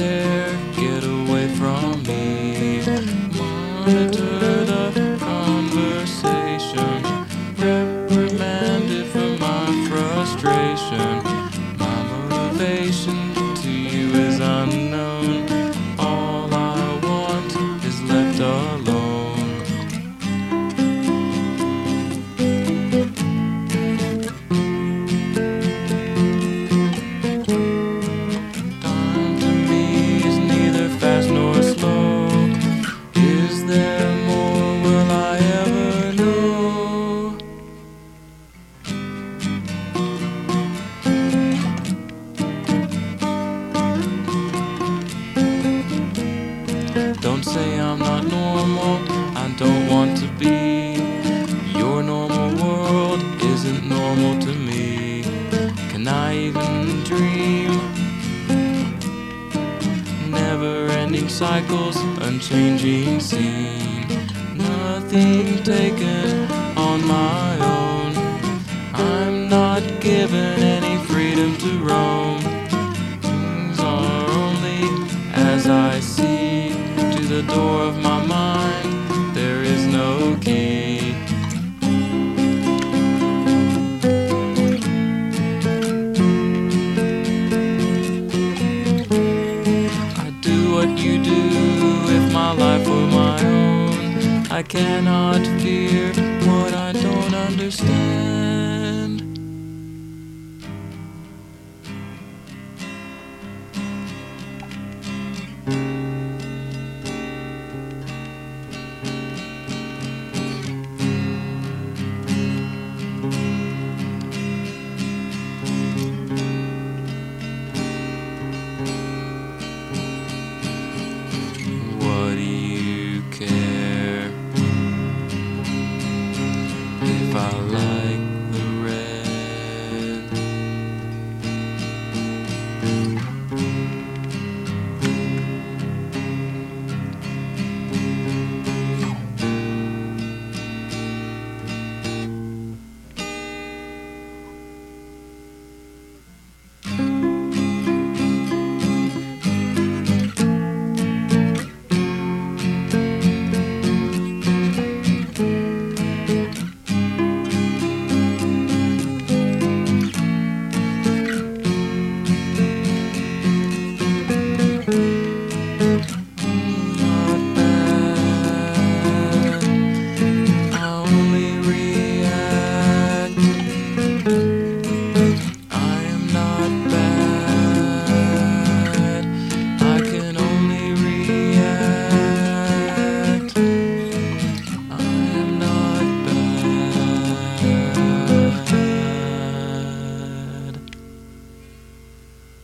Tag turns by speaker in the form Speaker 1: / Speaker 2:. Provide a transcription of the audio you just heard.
Speaker 1: there, get away from me. Monitor the conversation, reprimanded for my frustration. My motivation to you is unknown. All I want is left alone. Time to me is neither fast nor slow. Is there more? Will I ever know? Don't say I'm not normal, I don't want to be. Your normal world isn't normal to me. Can I even dream? Never-ending cycles, unchanging scene. Nothing taken on my own. I'm not given any freedom to roam. Things are only as I see. To the door of my mind, there is no key. I'd do what you do if my life were my own. I cannot fear what I don't understand.